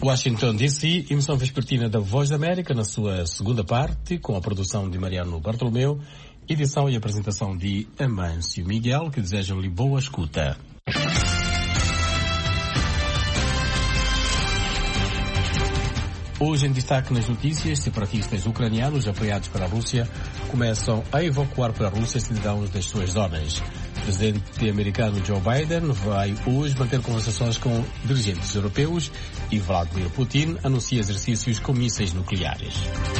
Washington DC, emissão vespertina da Voz da América na sua segunda parte, com a produção de Mariano Bartolomeu, edição e apresentação de Amâncio Miguel, que desejam-lhe boa escuta. Hoje em destaque nas notícias, separatistas ucranianos apoiados pela Rússia começam a evacuar para a Rússia cidadãos das suas zonas. O presidente americano Joe Biden vai hoje manter conversações com dirigentes europeus e Vladimir Putin anuncia exercícios com mísseis nucleares.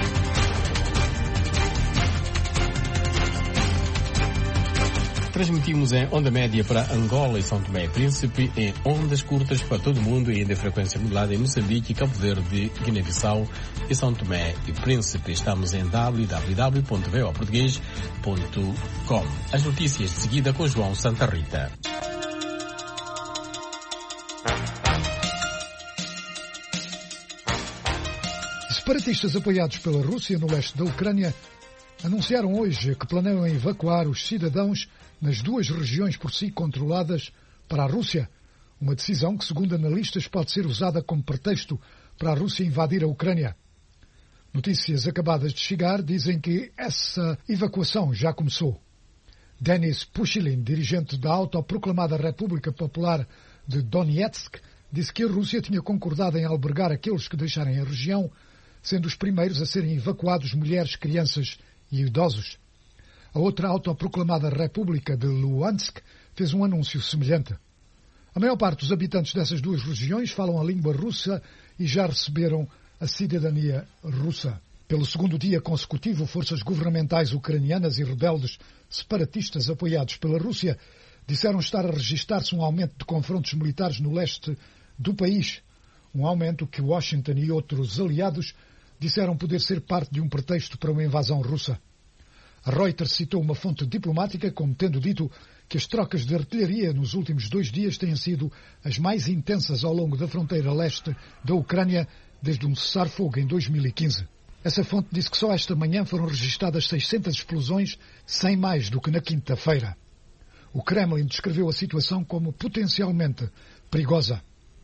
Transmitimos em onda média para Angola e São Tomé e Príncipe, em ondas curtas para todo o mundo e ainda frequência modulada em Moçambique, Cabo Verde, Guiné-Bissau e São Tomé e Príncipe. Estamos em www.voaportugues.com. As notícias de seguida com João Santa Rita. Separatistas apoiados pela Rússia no leste da Ucrânia anunciaram hoje que planeiam evacuar os cidadãos nas duas regiões por si controladas para a Rússia, uma decisão que, segundo analistas, pode ser usada como pretexto para a Rússia invadir a Ucrânia. Notícias acabadas de chegar dizem que essa evacuação já começou. Denis Pushilin, dirigente da autoproclamada República Popular de Donetsk, disse que a Rússia tinha concordado em albergar aqueles que deixarem a região, sendo os primeiros a serem evacuados mulheres, crianças e idosos. A outra autoproclamada República de Luhansk fez um anúncio semelhante. A maior parte dos habitantes dessas duas regiões falam a língua russa e já receberam a cidadania russa. Pelo segundo dia consecutivo, forças governamentais ucranianas e rebeldes separatistas apoiados pela Rússia disseram estar a registrar-se um aumento de confrontos militares no leste do país, um aumento que Washington e outros aliados disseram poder ser parte de um pretexto para uma invasão russa. A Reuters citou uma fonte diplomática como tendo dito que as trocas de artilharia nos últimos 2 dias têm sido as mais intensas ao longo da fronteira leste da Ucrânia desde um cessar-fogo em 2015. Essa fonte disse que só esta manhã foram registadas 600 explosões, 100 mais do que na quinta-feira. O Kremlin descreveu a situação como potencialmente perigosa.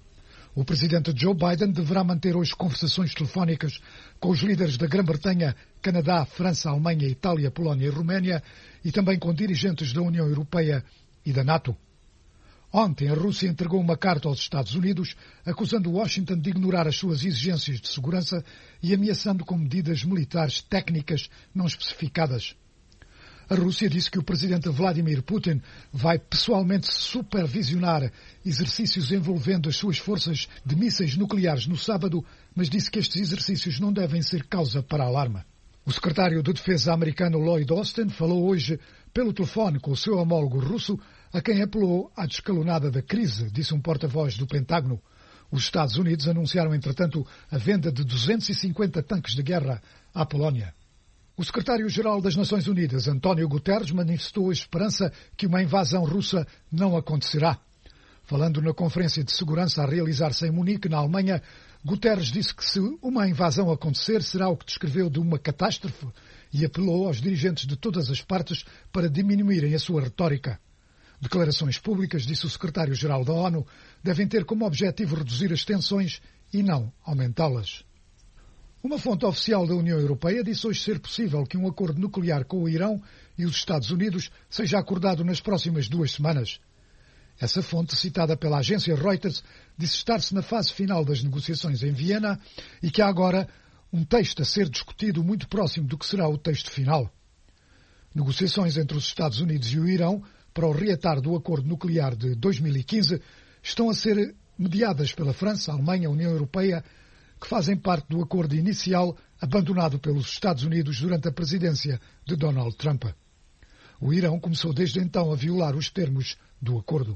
O presidente Joe Biden deverá manter hoje conversações telefónicas com os líderes da Grã-Bretanha, Canadá, França, Alemanha, Itália, Polónia e Roménia e também com dirigentes da União Europeia e da NATO. Ontem, a Rússia entregou uma carta aos Estados Unidos acusando Washington de ignorar as suas exigências de segurança e ameaçando com medidas militares técnicas não especificadas. A Rússia disse que o presidente Vladimir Putin vai pessoalmente supervisionar exercícios envolvendo as suas forças de mísseis nucleares no sábado, mas disse que estes exercícios não devem ser causa para alarme. O secretário de Defesa americano Lloyd Austin falou hoje pelo telefone com o seu homólogo russo, a quem apelou à descalonada da crise, disse um porta-voz do Pentágono. Os Estados Unidos anunciaram, entretanto, a venda de 250 tanques de guerra à Polónia. O secretário-geral das Nações Unidas, António Guterres, manifestou a esperança que uma invasão russa não acontecerá. Falando na Conferência de Segurança a realizar-se em Munique, na Alemanha, Guterres disse que se uma invasão acontecer, será o que descreveu de uma catástrofe e apelou aos dirigentes de todas as partes para diminuírem a sua retórica. Declarações públicas, disse o secretário-geral da ONU, devem ter como objetivo reduzir as tensões e não aumentá-las. Uma fonte oficial da União Europeia disse hoje ser possível que um acordo nuclear com o Irão e os Estados Unidos seja acordado nas próximas 2 semanas. Essa fonte, citada pela agência Reuters, disse estar-se na fase final das negociações em Viena e que há agora um texto a ser discutido muito próximo do que será o texto final. Negociações entre os Estados Unidos e o Irão para o reatar do acordo nuclear de 2015 estão a ser mediadas pela França, a Alemanha, a União Europeia, que fazem parte do acordo inicial abandonado pelos Estados Unidos durante a presidência de Donald Trump. O Irão começou desde então a violar os termos do acordo.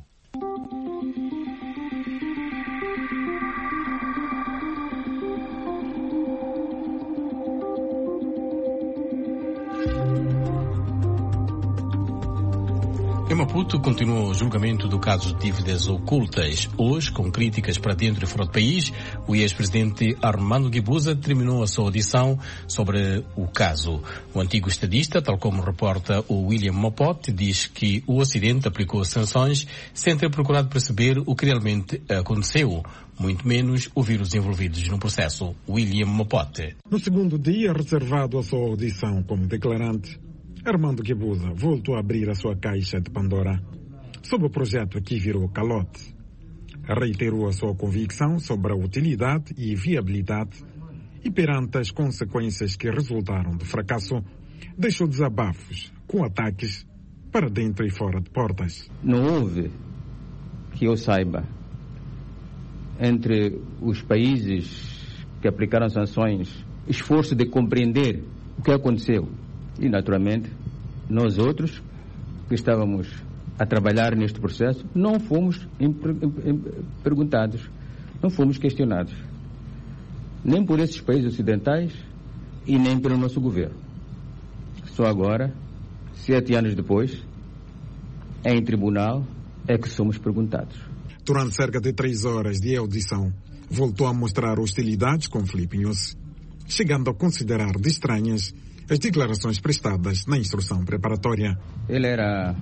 Em Maputo continua o julgamento do caso de dívidas ocultas. Hoje, com críticas para dentro e fora do país, o ex-presidente Armando Guebuza terminou a sua audição sobre o caso. O antigo estadista, tal como reporta o William Mopote, diz que o Ocidente aplicou sanções sem ter procurado perceber o que realmente aconteceu, muito menos ouvir os envolvidos no processo. William Mopote. No segundo dia reservado à sua audição como declarante, Armando Guebuza voltou a abrir a sua caixa de Pandora sobre o projeto que virou calote. Reiterou a sua convicção sobre a utilidade e viabilidade e, perante as consequências que resultaram do fracasso, deixou desabafos com ataques para dentro e fora de portas. Não houve, que eu saiba, entre os países que aplicaram sanções, esforço de compreender o que aconteceu. E, naturalmente, nós outros que estávamos a trabalhar neste processo não fomos perguntados, não fomos questionados, nem por esses países ocidentais e nem pelo nosso governo. Só agora, 7 anos depois, em tribunal, é que somos perguntados. Durante cerca de 3 horas de audição, voltou a mostrar hostilidades com Filipe Nhosse, chegando a considerar de estranhas as declarações prestadas na instrução preparatória. Ele era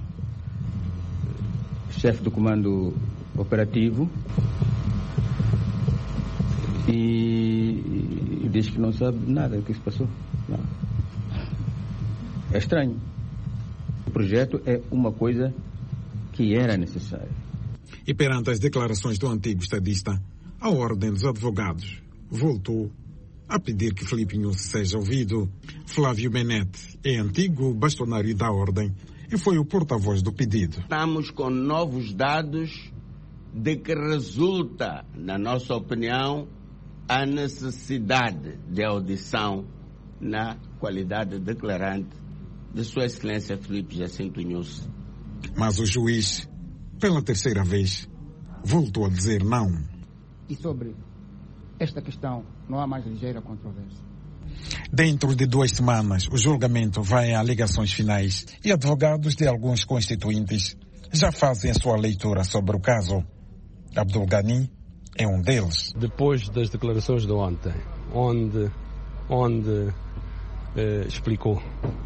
chefe do comando operativo e diz que não sabe nada do que se passou. Não. É estranho. O projeto é uma coisa que era necessária. E perante as declarações do antigo estadista, a Ordem dos Advogados voltou a pedir que Filipe Nhosse seja ouvido. Flávio Benete é antigo bastonário da Ordem e foi o porta-voz do pedido. Estamos com novos dados de que resulta, na nossa opinião, a necessidade de audição na qualidade de declarante de Sua Excelência Filipe Jacinto Nhosse. Mas o juiz, pela terceira vez, voltou a dizer não. E sobre esta questão não há mais ligeira controvérsia. Dentro de 2 semanas, o julgamento vai a alegações finais e advogados de alguns constituintes já fazem a sua leitura sobre o caso. Abdul Ghani é um deles. Depois das declarações de ontem, onde explicou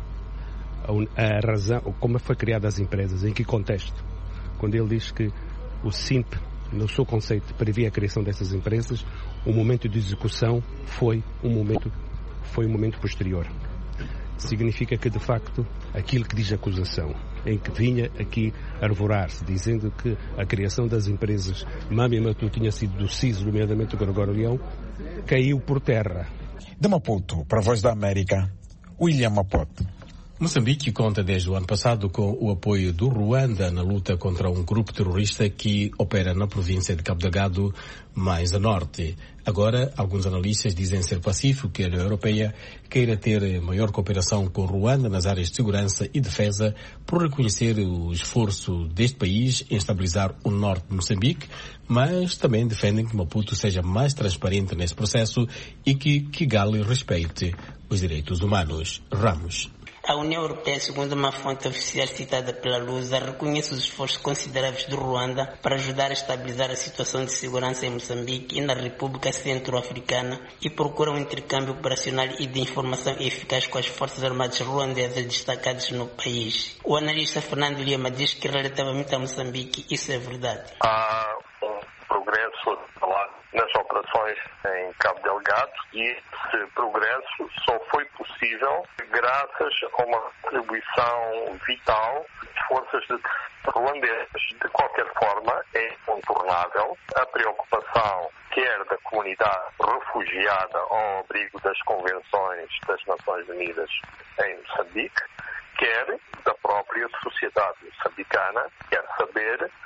a razão, como foi criada as empresas, em que contexto, quando ele diz que o SIMP, no seu conceito, previa a criação dessas empresas, o momento de execução foi um momento posterior. Significa que, de facto, aquilo que diz a acusação, em que vinha aqui arvorar-se, dizendo que a criação das empresas Mami Matu tinha sido do CIS, nomeadamente do Gregório Leão, caiu por terra. De Maputo, para a Voz da América, William Mopote. Moçambique conta desde o ano passado com o apoio do Ruanda na luta contra um grupo terrorista que opera na província de Cabo Delgado, mais a norte. Agora, alguns analistas dizem ser pacífico que a União Europeia queira ter maior cooperação com o Ruanda nas áreas de segurança e defesa por reconhecer o esforço deste país em estabilizar o norte de Moçambique, mas também defendem que Maputo seja mais transparente nesse processo e que Kigali respeite os direitos humanos. Ramos. A União Europeia, segundo uma fonte oficial citada pela Lusa, reconhece os esforços consideráveis do Ruanda para ajudar a estabilizar a situação de segurança em Moçambique e na República Centro-Africana e procura um intercâmbio operacional e de informação eficaz com as Forças Armadas ruandesas destacadas no país. O analista Fernando Lima diz que relativamente a Moçambique isso é verdade. Há um progresso nas operações em Cabo Delgado e esse progresso só foi possível graças a uma contribuição vital de forças ruandesas. De qualquer forma, é incontornável a preocupação quer da comunidade refugiada ao abrigo das convenções das Nações Unidas em Moçambique, quer da própria sociedade moçambicana, quer saber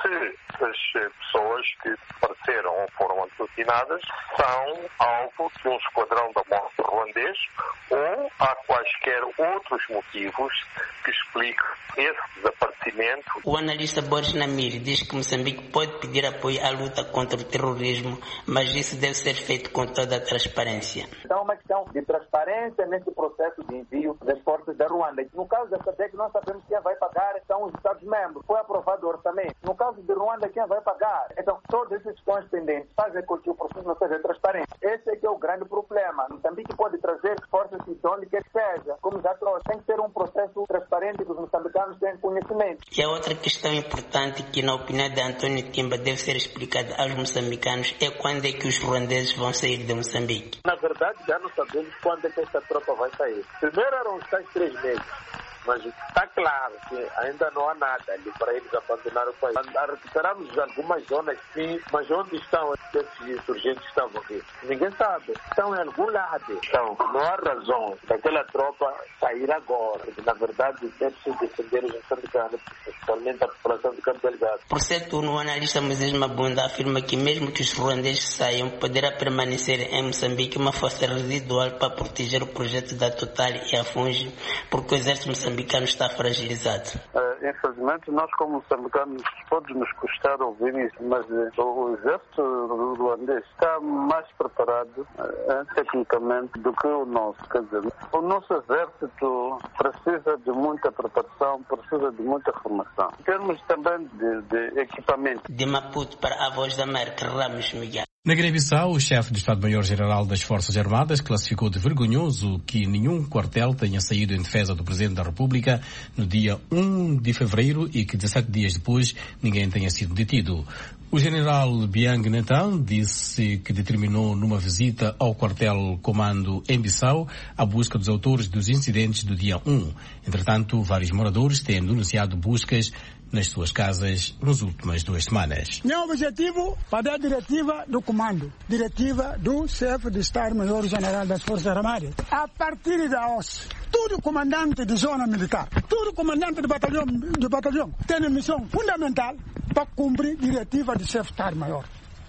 se as pessoas que desapareceram ou foram assassinadas são alvo de um esquadrão da morte ruandês ou há quaisquer outros motivos que explicam esse desaparecimento. O analista Boris Namir diz que Moçambique pode pedir apoio à luta contra o terrorismo, mas isso deve ser feito com toda a transparência. Então, uma questão de transparência nesse processo de envio das forças da Ruanda. No caso da SADC, nós sabemos quem vai pagar são os Estados-membros. Foi aprovado o orçamento. No caso de Ruanda, quem vai pagar? Então, todas essas questões pendentes fazem com que o processo não seja transparente. Esse é que é o grande problema. Moçambique pode trazer forças de onde quer que seja. Como já trouxe, tem que ser um processo transparente que os moçambicanos tenham conhecimento. E a outra questão importante que, na opinião de António Timba, deve ser explicada aos moçambicanos é quando é que os ruandeses vão sair de Moçambique. Na verdade, já não sabemos quando é que esta tropa vai sair. Primeiro eram os tais 3 meses. Mas está claro que ainda não há nada ali para eles abandonar o país. Recuperamos algumas zonas, sim, mas onde estão esses insurgentes que estavam aqui? Ninguém sabe. Estão em algum lado. Então, não há razão daquela tropa sair agora. Na verdade, deve-se defender os moçambicanos, principalmente a população de Cabo Delgado. Por certo, o analista Moisés Mabunda afirma que mesmo que os ruandeses saiam, poderá permanecer em Moçambique uma força residual para proteger o projeto da Total e a Fungi, porque o exército moçambicano está fragilizado. Infelizmente, nós como moçambicanos pode nos custar ouvir isso, mas o exército ruandês está mais preparado tecnicamente do que o nosso. Quer dizer, o nosso exército precisa de muita preparação, precisa de muita formação. Em termos também de equipamento. De Maputo para a Voz da América, Ramos Miguel. Na Guiné-Bissau, o chefe do Estado-Maior-General das Forças Armadas classificou de vergonhoso que nenhum quartel tenha saído em defesa do Presidente da República no dia 1 de fevereiro e que 17 dias depois ninguém tenha sido detido. O general Biang Netan disse que determinou numa visita ao quartel-comando em Bissau a busca dos autores dos incidentes do dia 1. Entretanto, vários moradores têm denunciado buscas nas suas casas nas últimas 2 semanas. Meu objetivo para dar diretiva do comando, diretiva do chefe de Estado-Maior-General das Forças Armadas. A partir da OSS, todo comandante de zona militar, todo comandante de batalhão tem a missão fundamental para cumprir diretiva do chefe de Estado-Maior.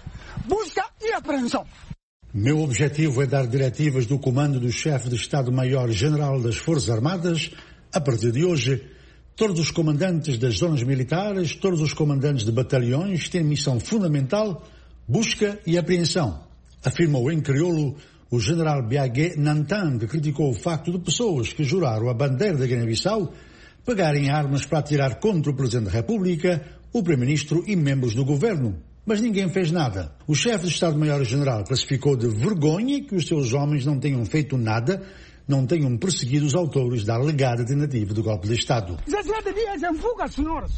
Busca e apreensão. Meu objetivo é dar diretivas do comando do chefe de Estado-Maior-General das Forças Armadas. A partir de hoje, todos os comandantes das zonas militares, todos os comandantes de batalhões têm missão fundamental, busca e apreensão, afirmou em crioulo o general Biagé Nantan, que criticou o facto de pessoas que juraram a bandeira da Guiné-Bissau pegarem armas para atirar contra o Presidente da República, o Primeiro-Ministro e membros do governo. Mas ninguém fez nada. O chefe de Estado-Maior-General classificou de vergonha que os seus homens não tenham feito nada, não tenham perseguido os autores da alegada tentativa de golpe de Estado. 17 dias em fuga, senhores.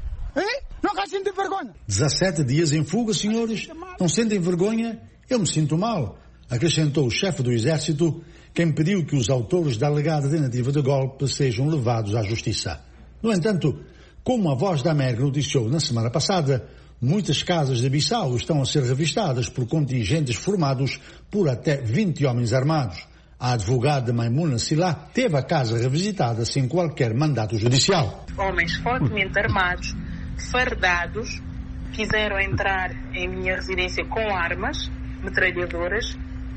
Não sentem vergonha. 17 dias em fuga, senhores? Não sentem vergonha? Eu me sinto mal, acrescentou o chefe do Exército, quem pediu que os autores da alegada tentativa de golpe sejam levados à justiça. No entanto, como a Voz da América noticiou na semana passada, muitas casas de Bissau estão a ser revistadas por contingentes formados por até 20 homens armados. A advogada Maimuna Silá teve a casa revisitada sem qualquer mandato judicial. Homens fortemente armados, fardados, quiseram entrar em minha residência com armas, metralhadoras.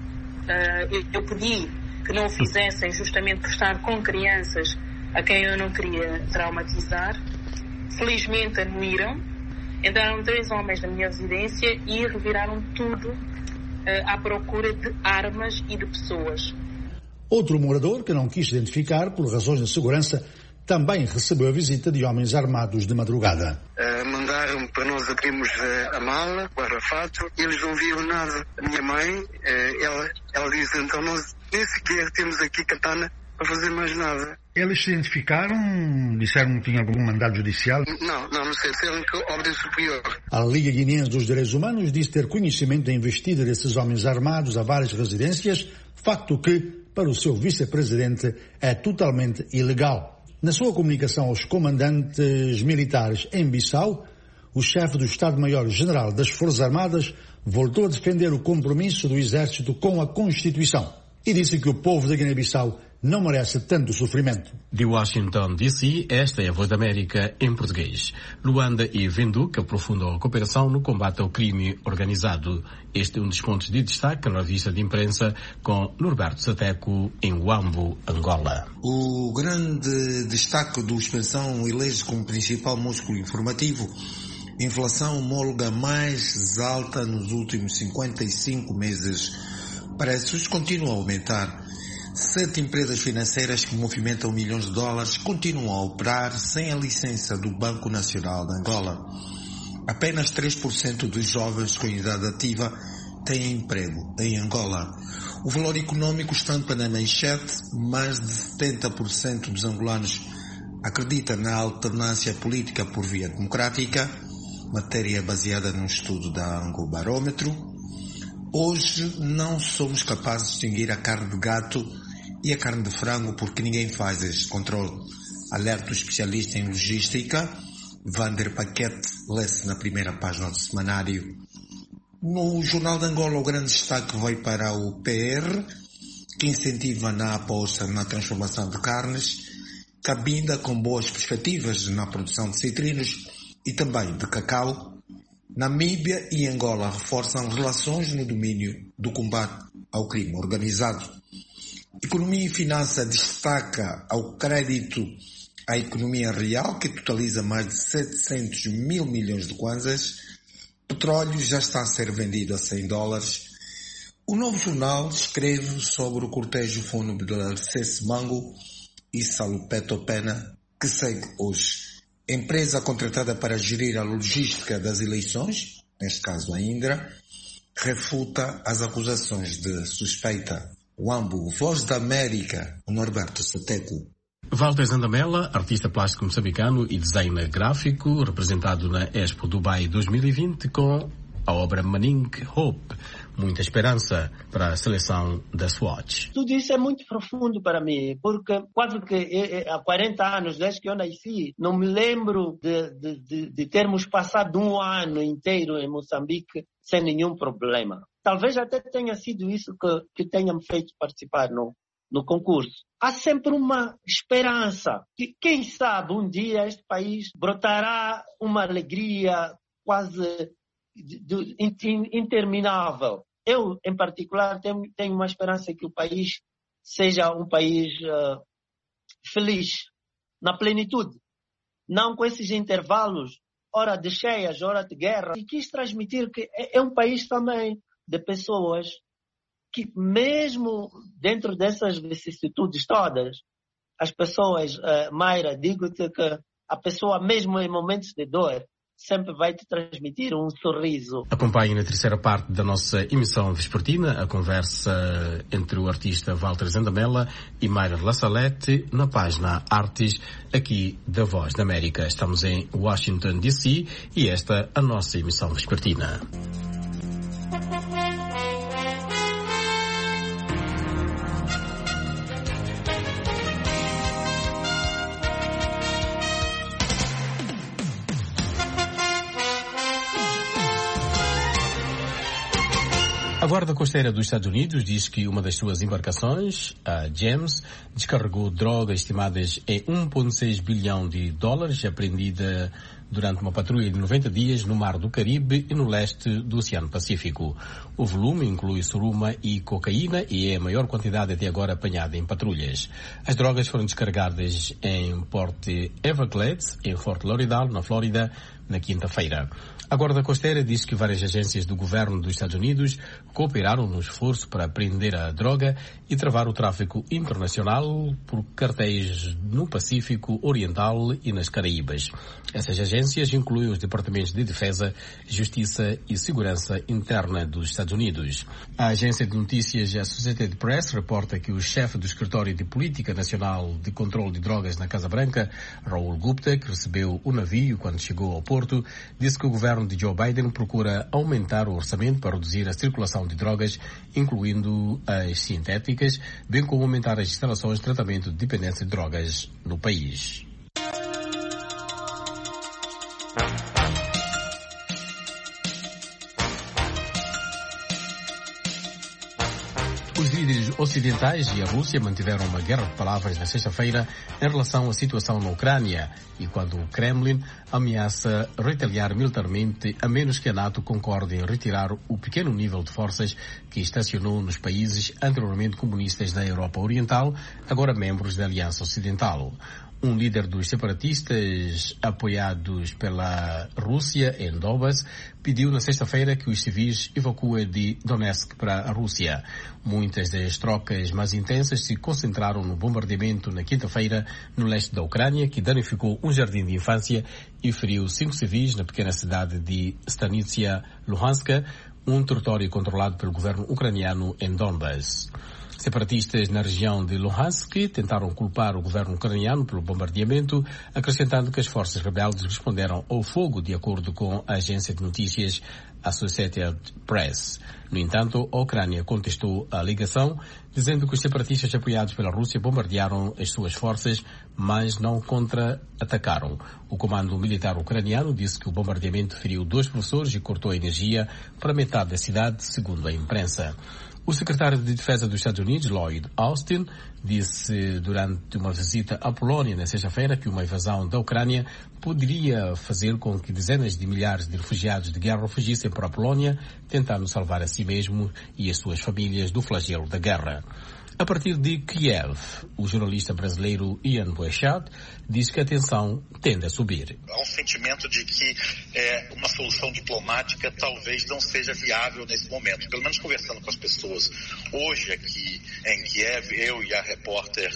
Eu pedi que não o fizessem justamente por estar com crianças a quem eu não queria traumatizar. Felizmente anuíram. Entraram 3 homens na minha residência e reviraram tudo à procura de armas e de pessoas. Outro morador, que não quis identificar por razões de segurança, também recebeu a visita de homens armados de madrugada. Mandaram para nós abrirmos a mala, o arrafato, e eles não viram nada. A minha mãe, ela disse, então nós nem sequer temos aqui katana para fazer mais nada. Eles se identificaram? Disseram que tinha algum mandado judicial? Não sei. Disseram que ordem superior. A Liga Guineense dos Direitos Humanos diz ter conhecimento da investida desses homens armados a várias residências, facto que, para o seu vice-presidente, é totalmente ilegal. Na sua comunicação aos comandantes militares em Bissau, o chefe do Estado-Maior-General das Forças Armadas voltou a defender o compromisso do Exército com a Constituição e disse que o povo da Guiné-Bissau não merece tanto sofrimento. De Washington, D.C., esta é a Voz da América em português. Luanda e Windhoek aprofundam a cooperação no combate ao crime organizado. Este é um dos pontos de destaque na revista de imprensa com Norberto Sateco, em Huambo, Angola. O grande destaque do Expansão elege como principal músculo informativo a inflação homóloga mais alta nos últimos 55 meses. Preços continuam a aumentar. 7 empresas financeiras que movimentam milhões de dólares continuam a operar sem a licença do Banco Nacional de Angola. Apenas 3% dos jovens com idade ativa têm emprego em Angola. O valor econômico estampa na manchete, mais de 70% dos angolanos acredita na alternância política por via democrática, matéria baseada num estudo da Angobarómetro. Hoje não somos capazes de distinguir a carne de gato e a carne de frango porque ninguém faz este controle. Alerta o especialista em logística, Vander Paquete, lê-se na primeira página do semanário. No Jornal de Angola, o grande destaque vai para o PR, que incentiva na aposta na transformação de carnes, Cabinda com boas perspectivas na produção de citrinos e também de cacau. Namíbia e Angola reforçam relações no domínio do combate ao crime organizado. Economia e Finança destaca ao crédito à economia real, que totaliza mais de 700 mil milhões de kwanzas. Petróleo já está a ser vendido a $100. O Novo Jornal escreve sobre o cortejo fúnebre de Alcesse Mango e Salupeto Pena, que segue hoje. Empresa contratada para gerir a logística das eleições, neste caso a Indra, refuta as acusações de suspeita. Huambo, Voz da América, Norberto Sateco. Walter Zandamela, artista plástico moçambicano e designer gráfico, representado na Expo Dubai 2020 com a obra Manning Hope, muita esperança para a seleção da Swatch. Tudo isso é muito profundo para mim, porque quase que há 40 anos, desde que eu nasci, não me lembro de termos passado um ano inteiro em Moçambique sem nenhum problema. Talvez até tenha sido isso que tenha me feito participar no concurso. Há sempre uma esperança que, quem sabe, um dia este país brotará uma alegria quase interminável. Eu, em particular, tenho uma esperança que o país seja um país feliz, na plenitude, não com esses intervalos, hora de cheias, hora de guerra. E quis transmitir que é um país também de pessoas que, mesmo dentro dessas vicissitudes todas, as pessoas, Mayra, digo-te que a pessoa, mesmo em momentos de dor, sempre vai te transmitir um sorriso. Acompanhe na terceira parte da nossa emissão vespertina a conversa entre o artista Walter Zandamela e Mayra Lassalete na página Artes, aqui da Voz da América. Estamos em Washington, D.C. e esta a nossa emissão vespertina. A Guarda Costeira dos Estados Unidos diz que uma das suas embarcações, a James, descarregou drogas estimadas em $1,6 bilhão apreendida durante uma patrulha de 90 dias no Mar do Caribe e no leste do Oceano Pacífico. O volume inclui suruma e cocaína e é a maior quantidade até agora apanhada em patrulhas. As drogas foram descarregadas em Port Everglades, em Fort Lauderdale, na Flórida, na quinta-feira. A Guarda Costeira diz que várias agências do governo dos Estados Unidos cooperaram no esforço para apreender a droga e travar o tráfico internacional por cartéis no Pacífico Oriental e nas Caraíbas. Essas agências incluem os Departamentos de Defesa, Justiça e Segurança Interna dos Estados Unidos. A agência de notícias Associated Press reporta que o chefe do Escritório de Política Nacional de Controle de Drogas na Casa Branca, Raul Gupta, que recebeu o navio quando chegou ao porto, disse que o governo de Joe Biden procura aumentar o orçamento para reduzir a circulação de drogas, incluindo as sintéticas, bem como aumentar as instalações de tratamento de dependência de drogas no país. Os líderes ocidentais e a Rússia mantiveram uma guerra de palavras na sexta-feira em relação à situação na Ucrânia e quando o Kremlin ameaça retaliar militarmente a menos que a NATO concorde em retirar o pequeno nível de forças que estacionou nos países anteriormente comunistas da Europa Oriental, agora membros da Aliança Ocidental. Um líder dos separatistas apoiados pela Rússia em Donbas pediu na sexta-feira que os civis evacuem de Donetsk para a Rússia. Muitas das trocas mais intensas se concentraram no bombardeamento na quinta-feira no leste da Ucrânia, que danificou um jardim de infância e feriu 5 civis na pequena cidade de Stanitsia Luhanska, um território controlado pelo governo ucraniano em Donbas. Separatistas na região de Luhansk tentaram culpar o governo ucraniano pelo bombardeamento, acrescentando que as forças rebeldes responderam ao fogo de acordo com a agência de notícias Associated Press. No entanto, a Ucrânia contestou a alegação, dizendo que os separatistas apoiados pela Rússia bombardearam as suas forças, mas não contra-atacaram. O comando militar ucraniano disse que o bombardeamento feriu 2 professores e cortou a energia para metade da cidade, segundo a imprensa. O secretário de Defesa dos Estados Unidos, Lloyd Austin, disse durante uma visita à Polónia na sexta-feira que uma invasão da Ucrânia poderia fazer com que dezenas de milhares de refugiados de guerra fugissem para a Polónia, tentando salvar a si mesmo e as suas famílias do flagelo da guerra. A partir de Kiev, o jornalista brasileiro Ian Boechat diz que a tensão tende a subir. Há um sentimento de que uma solução diplomática talvez não seja viável nesse momento. Pelo menos conversando com as pessoas hoje aqui em Kiev, eu e a repórter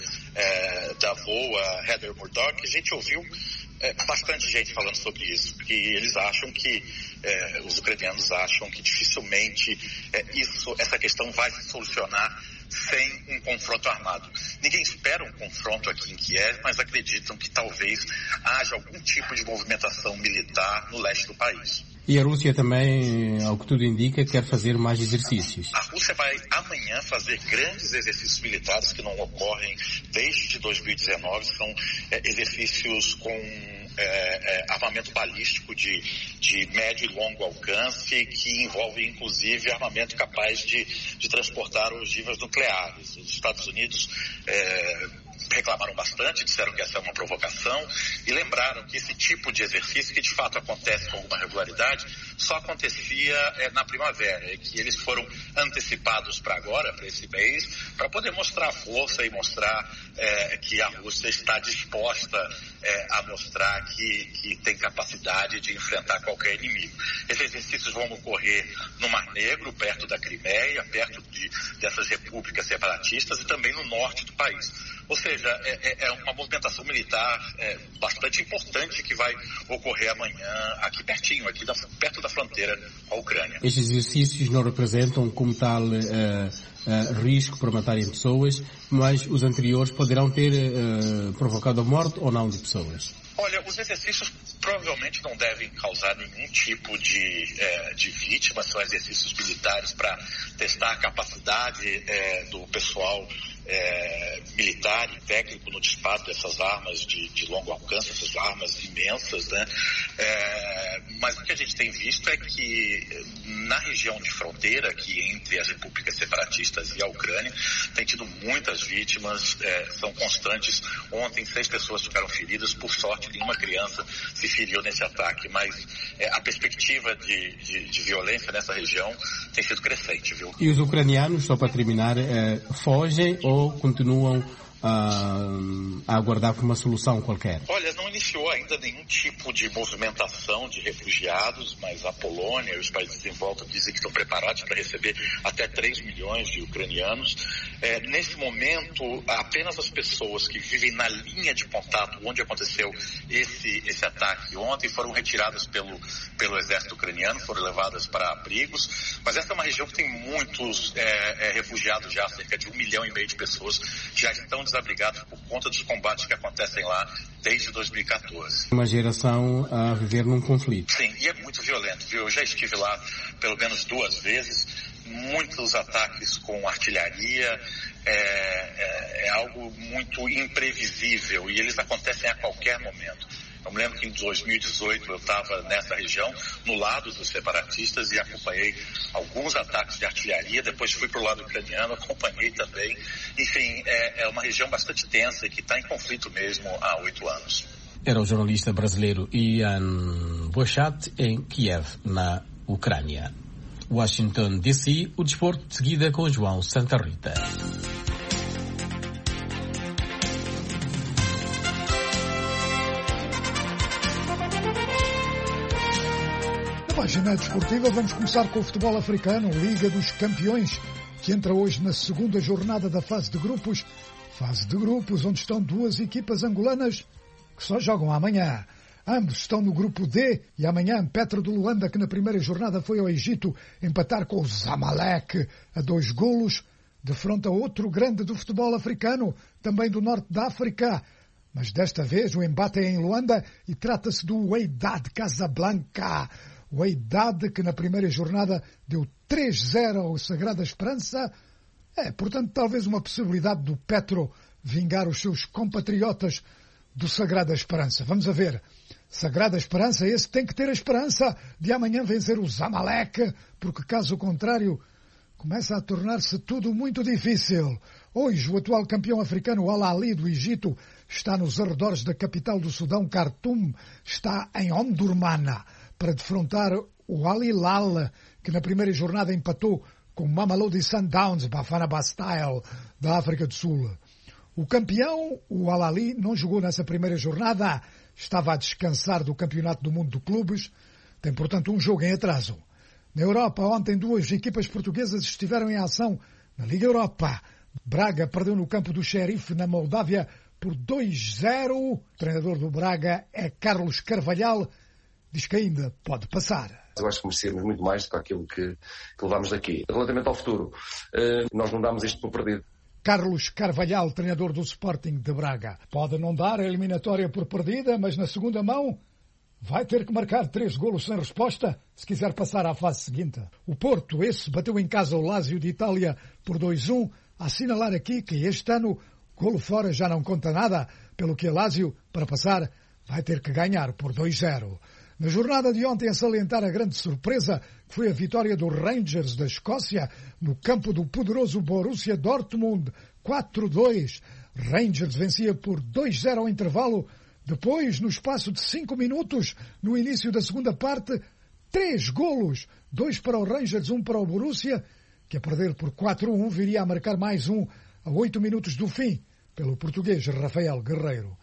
da VOA, Heather Murdoch, a gente ouviu bastante gente falando sobre isso, que eles acham que, os ucranianos acham que dificilmente essa questão vai se solucionar sem um confronto armado. Ninguém espera um confronto aqui em Kiev, mas acreditam que talvez haja algum tipo de movimentação militar no leste do país. E a Rússia também, ao que tudo indica, quer fazer mais exercícios. A Rússia vai amanhã fazer grandes exercícios militares que não ocorrem desde 2019. São exercícios com armamento balístico de médio e longo alcance, que envolvem inclusive armamento capaz de transportar ogivas nucleares. Os Estados Unidos reclamaram bastante, disseram que essa é uma provocação e lembraram que esse tipo de exercício, que de fato acontece com alguma regularidade, só acontecia na primavera, e que eles foram antecipados para agora, para esse mês, para poder mostrar força e mostrar que a Rússia está disposta a mostrar que tem capacidade de enfrentar qualquer inimigo. Esses exercícios vão ocorrer no Mar Negro, perto da Crimeia, perto dessas repúblicas separatistas e também no norte do país. Ou seja, é uma movimentação militar bastante importante que vai ocorrer amanhã aqui pertinho, perto da fronteira com a Ucrânia. Estes exercícios não representam como tal risco para matarem pessoas, mas os anteriores poderão ter provocado a morte ou não de pessoas? Olha, os exercícios provavelmente não devem causar nenhum tipo de vítima, são exercícios militares para testar a capacidade do pessoal militar e técnico no disparo dessas armas de longo alcance, essas armas imensas, né? Mas o que a gente tem visto é que na região de fronteira, aqui entre as repúblicas separatistas e a Ucrânia, tem tido muitas vítimas, são constantes. Ontem 6 pessoas ficaram feridas, por sorte nenhuma criança se feriu nesse ataque, mas a perspectiva de violência nessa região tem sido crescente, viu? E os ucranianos, só para terminar, fogem ou continuam a aguardar por uma solução qualquer? Olha, não iniciou ainda nenhum tipo de movimentação de refugiados, mas a Polônia e os países em volta dizem que estão preparados para receber até 3 milhões de ucranianos. Nesse momento, apenas as pessoas que vivem na linha de contato onde aconteceu esse ataque ontem foram retiradas pelo exército ucraniano, foram levadas para abrigos, mas essa é uma região que tem muitos refugiados já, cerca de 1,5 milhão de pessoas já estão desabrigados por conta dos combates que acontecem lá desde 2014. Uma geração a viver num conflito. Sim, e é muito violento, viu? Eu já estive lá pelo menos 2 vezes, muitos ataques com artilharia, é algo muito imprevisível e eles acontecem a qualquer momento. Eu me lembro que em 2018 eu estava nessa região, no lado dos separatistas, e acompanhei alguns ataques de artilharia. Depois fui para o lado ucraniano, acompanhei também. Enfim, é uma região bastante tensa e que está em conflito mesmo há 8 anos. Era o jornalista brasileiro Ian Bochat em Kiev, na Ucrânia. Washington, D.C., o desporto de seguida com João Santa Rita. Na página desportiva vamos começar com o futebol africano, Liga dos Campeões, que entra hoje na segunda jornada da fase de grupos. Fase de grupos onde estão duas equipas angolanas que só jogam amanhã. Ambos estão no grupo D e amanhã Petro de Luanda, que na primeira jornada foi ao Egito empatar com o Zamalek a 2 golos, defronta outro grande do futebol africano, também do norte da África. Mas desta vez o embate é em Luanda e trata-se do Wydad Casablanca. O Wydad, que na primeira jornada deu 3-0 ao Sagrada Esperança. Portanto, talvez uma possibilidade do Petro vingar os seus compatriotas do Sagrada Esperança. Vamos a ver. Sagrada Esperança, esse tem que ter a esperança de amanhã vencer o Zamalek, porque caso contrário começa a tornar-se tudo muito difícil. Hoje o atual campeão africano Al Ahly do Egito está nos arredores da capital do Sudão, Khartoum, está em Omdurman para defrontar o Al Hilal, que na primeira jornada empatou com o Mamelodi Sundowns, Bafana Bastille, da África do Sul. O campeão, o Al Ahly, não jogou nessa primeira jornada, estava a descansar do Campeonato do Mundo de Clubes, tem, portanto, um jogo em atraso. Na Europa, ontem, duas equipas portuguesas estiveram em ação na Liga Europa. Braga perdeu no campo do Sheriff, na Moldávia, por 2-0. O treinador do Braga é Carlos Carvalhal, diz que ainda pode passar. Eu acho que merecemos muito mais do que aquilo que levamos daqui. Relativamente ao futuro, nós não damos isto por perdido. Carlos Carvalhal, treinador do Sporting de Braga. Pode não dar a eliminatória por perdida, mas na segunda mão vai ter que marcar 3 golos sem resposta se quiser passar à fase seguinte. O Porto, esse, bateu em casa o Lazio de Itália por 2-1. A assinalar aqui que este ano golo fora já não conta nada, pelo que a Lazio, para passar, vai ter que ganhar por 2-0. Na jornada de ontem, a salientar a grande surpresa, que foi a vitória do Rangers da Escócia no campo do poderoso Borussia Dortmund, 4-2. Rangers vencia por 2-0 ao intervalo. Depois, no espaço de 5 minutos, no início da segunda parte, 3 golos. 2 para o Rangers, 1 para o Borussia, que a perder por 4-1 viria a marcar mais um a 8 minutos do fim, pelo português Rafael Guerreiro.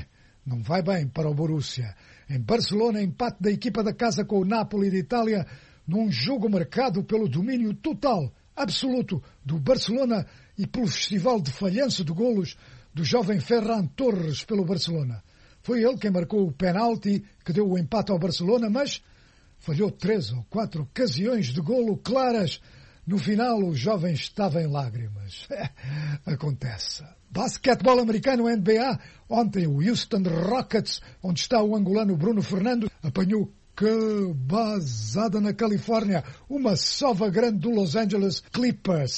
Não vai bem para o Borussia. Em Barcelona, empate da equipa da casa com o Napoli de Itália, num jogo marcado pelo domínio total, absoluto, do Barcelona e pelo festival de falhanço de golos do jovem Ferran Torres pelo Barcelona. Foi ele quem marcou o penalti que deu o empate ao Barcelona, mas falhou 3 ou 4 ocasiões de golo claras. No final, o jovem estava em lágrimas. Acontece. Basquetebol americano, NBA. Ontem, o Houston Rockets, onde está o angolano Bruno Fernando, apanhou cabazada na Califórnia. Uma sova grande do Los Angeles Clippers,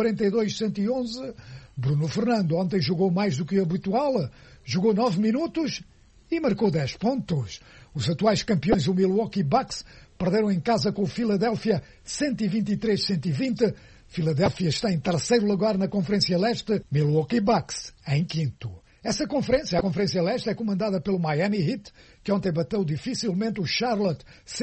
142-111. Bruno Fernando ontem jogou mais do que habitual. Jogou 9 minutos e marcou 10 pontos. Os atuais campeões, o Milwaukee Bucks, perderam em casa com o Philadelphia 123-120. Philadelphia está em terceiro lugar na Conferência Leste, Milwaukee Bucks em quinto. Essa conferência, a Conferência Leste, é comandada pelo Miami Heat, que ontem bateu dificilmente o Charlotte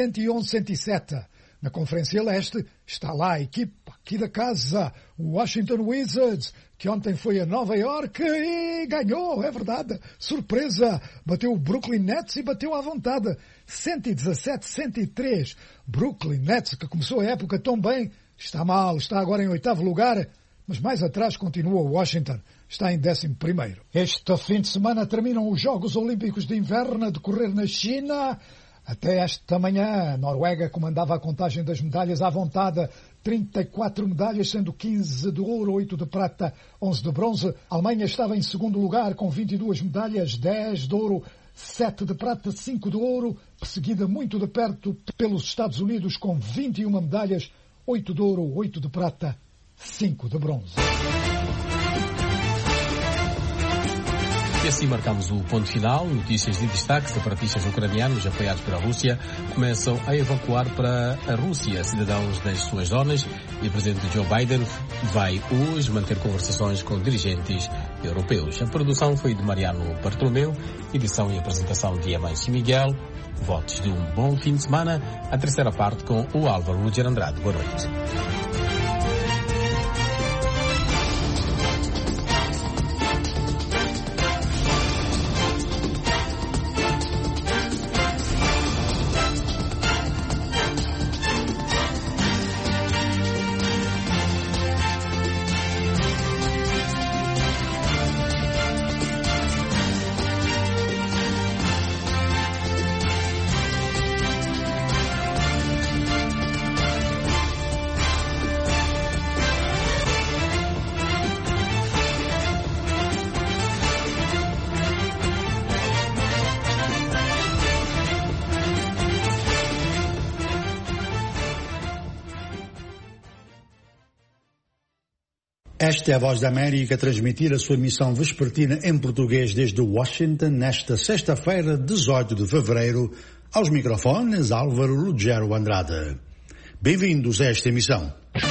111-107. Na Conferência Leste está lá a equipa aqui da casa, o Washington Wizards, que ontem foi a Nova York e ganhou, é verdade, surpresa, bateu o Brooklyn Nets e bateu à vontade, 117-103. Brooklyn Nets, que começou a época tão bem, está mal, está agora em 8º lugar, mas mais atrás continua o Washington, está em 11º. Este fim de semana terminam os Jogos Olímpicos de Inverno a decorrer na China. Até esta manhã, a Noruega comandava a contagem das medalhas à vontade, 34 medalhas, sendo 15 de ouro, 8 de prata, 11 de bronze. A Alemanha estava em segundo lugar com 22 medalhas, 10 de ouro, 7 de prata, 5 de ouro, perseguida muito de perto pelos Estados Unidos com 21 medalhas, 8 de ouro, 8 de prata, 5 de bronze. E assim marcamos o ponto final. Notícias de destaque: separatistas ucranianos apoiados pela Rússia começam a evacuar para a Rússia cidadãos das suas zonas e o presidente Joe Biden vai hoje manter conversações com dirigentes europeus. A produção foi de Mariano Bartolomeu, edição e apresentação de Amancio Miguel. Votos de um bom fim de semana. A terceira parte com o Álvaro Lúger Andrade. Boa noite. Esta é a Voz da América a transmitir a sua emissão vespertina em português desde Washington, nesta sexta-feira, 18 de fevereiro, aos microfones Álvaro Lugero Andrade. Bem-vindos a esta emissão.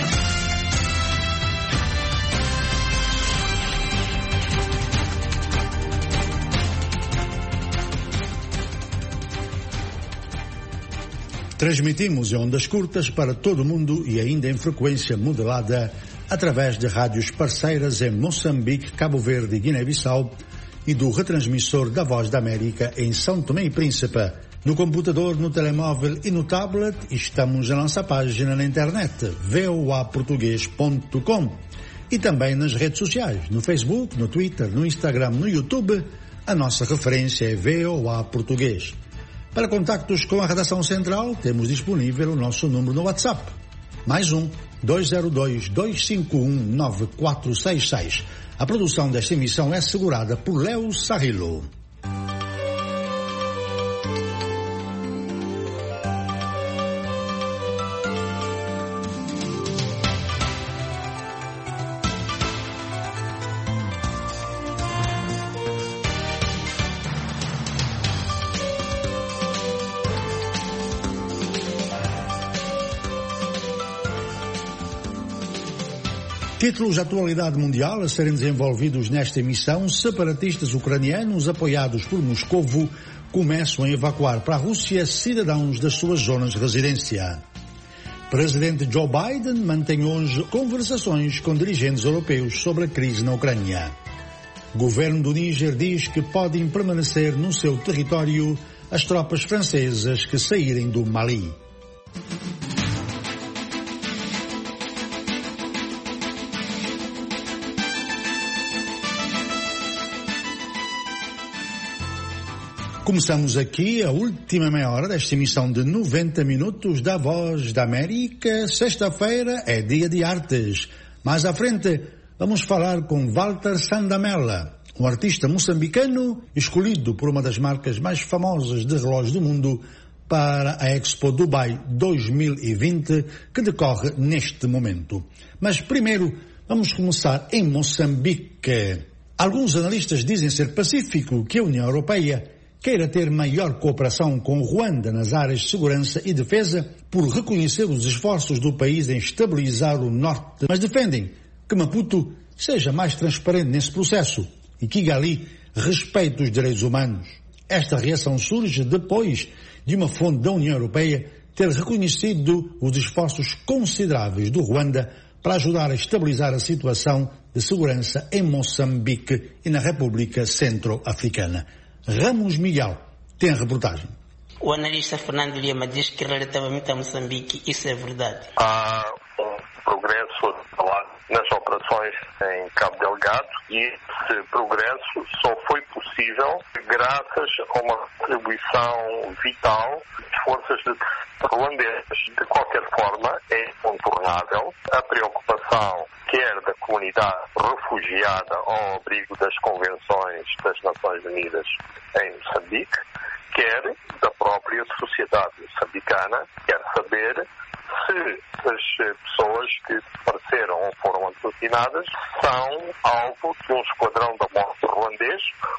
Transmitimos em ondas curtas para todo o mundo e ainda em frequência modulada através de rádios parceiras em Moçambique, Cabo Verde e Guiné-Bissau e do retransmissor da Voz da América em São Tomé e Príncipe. No computador, no telemóvel e no tablet, estamos na nossa página na internet, voaportugues.com, e também nas redes sociais, no Facebook, no Twitter, no Instagram, no YouTube. A nossa referência é VOA Português. Para contactos com a redação central, temos disponível o nosso número no WhatsApp. Mais 202-251-9466. A produção desta emissão é assegurada por Léo Sarrilo. Títulos de atualidade mundial a serem desenvolvidos nesta emissão: separatistas ucranianos apoiados por Moscovo começam a evacuar para a Rússia cidadãos das suas zonas de residência. Presidente Joe Biden mantém hoje conversações com dirigentes europeus sobre a crise na Ucrânia. Governo do Níger diz que podem permanecer no seu território as tropas francesas que saírem do Mali. Começamos aqui a última meia hora desta emissão de 90 minutos da Voz da América. Sexta-feira é dia de artes. Mais à frente vamos falar com Walter Sandamela, um artista moçambicano escolhido por uma das marcas mais famosas de relógios do mundo para a Expo Dubai 2020, que decorre neste momento. Mas primeiro vamos começar em Moçambique. Alguns analistas dizem ser pacífico que a União Europeia queira ter maior cooperação com Ruanda nas áreas de segurança e defesa por reconhecer os esforços do país em estabilizar o norte, mas defendem que Maputo seja mais transparente nesse processo e Kigali respeite os direitos humanos. Esta reação surge depois de uma fonte da União Europeia ter reconhecido os esforços consideráveis do Ruanda para ajudar a estabilizar a situação de segurança em Moçambique e na República Centro-Africana. Ramos Miguel tem a reportagem. O analista Fernando Lima diz que relativamente a Moçambique isso é verdade. Há um progresso nas operações em Cabo Delgado e esse progresso só foi possível graças a uma contribuição vital das forças ruandesas. De qualquer forma, é incontornável a preocupação quer da comunidade refugiada ao abrigo das convenções das Nações Unidas em Moçambique, quer da própria sociedade moçambicana, quer saber se as pessoas que desapareceram ou foram assassinadas são alvo de um esquadrão da morte ruandês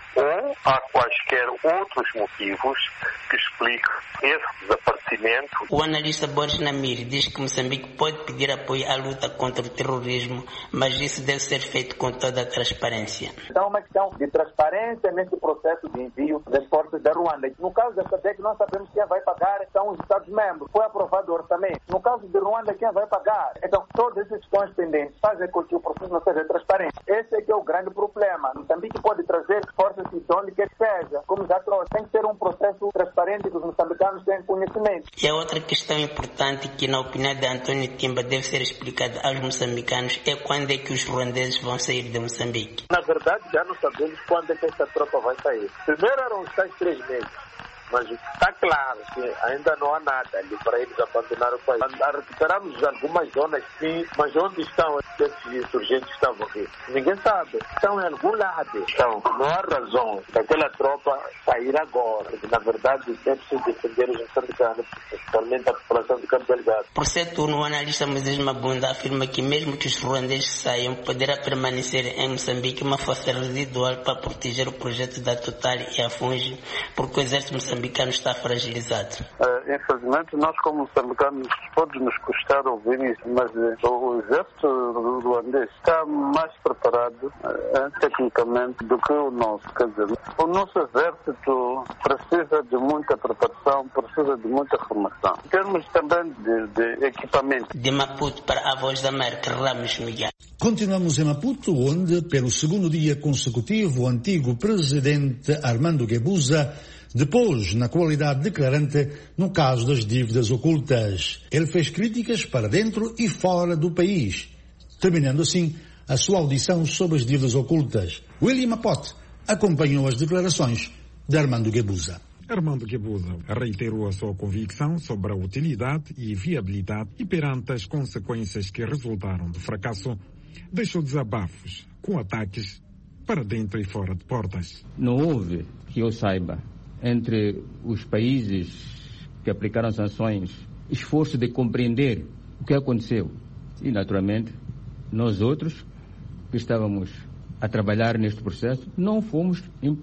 ou há quaisquer outros motivos que expliquem esse desaparecimento. O analista Boris Namir diz que Moçambique pode pedir apoio à luta contra o terrorismo, mas isso deve ser feito com toda a transparência. Então é uma questão de transparência nesse processo de envio das forças da Ruanda. No caso da SADC, nós sabemos quem vai pagar são os Estados-membros. Foi aprovado o orçamento. No caso de Ruanda, quem vai pagar? Então, todas essas questões pendentes fazem com que o processo não seja transparente. Esse é que é o grande problema. Moçambique pode trazer forças de onde quer que seja, como já trouxe. Tem que ser um processo transparente que os moçambicanos tenham conhecimento. E a outra questão importante que, na opinião de António Timba, deve ser explicada aos moçambicanos é quando é que os ruandeses vão sair de Moçambique. Na verdade, já não sabemos quando é que esta tropa vai sair. Primeiro eram os tais 3 meses. Mas está claro que ainda não há nada ali para eles abandonar o país. Recuperamos algumas zonas, sim, mas onde estão esses insurgentes que estavam aqui? Ninguém sabe. Estão em algum lado. Então, não há razão daquela tropa sair agora. Porque, na verdade, é preciso defender os moçambicanos, principalmente a população de Cabo Delgado. Por seu turno, o analista Moisés Mabunda afirma que mesmo que os ruandeses saiam, poderá permanecer em Moçambique uma força residual para proteger o projeto da Total e a Fungi, porque o exército moçambicano está fragilizado. Infelizmente, nós como moçambicanos pode nos custar ouvir isso, mas o exército ruandês está mais preparado tecnicamente do que o nosso. Quer dizer, o nosso exército precisa de muita preparação, precisa de muita formação. Em termos também de equipamento. De Maputo para a Voz da América, Ramos Miguel. Continuamos em Maputo, onde, pelo segundo dia consecutivo, o antigo presidente Armando Guebuza depôs na qualidade declarante no caso das dívidas ocultas. Ele fez críticas para dentro e fora do país, terminando assim a sua audição sobre as dívidas ocultas. William Apote acompanhou as declarações de Armando Guebuza. Armando Guebuza reiterou a sua convicção sobre a utilidade e viabilidade e perante as consequências que resultaram do fracasso, deixou desabafos com ataques para dentro e fora de portas. Não houve, que eu saiba, entre os países que aplicaram sanções, esforço de compreender o que aconteceu. E, naturalmente, nós outros que estávamos a trabalhar neste processo, não fomos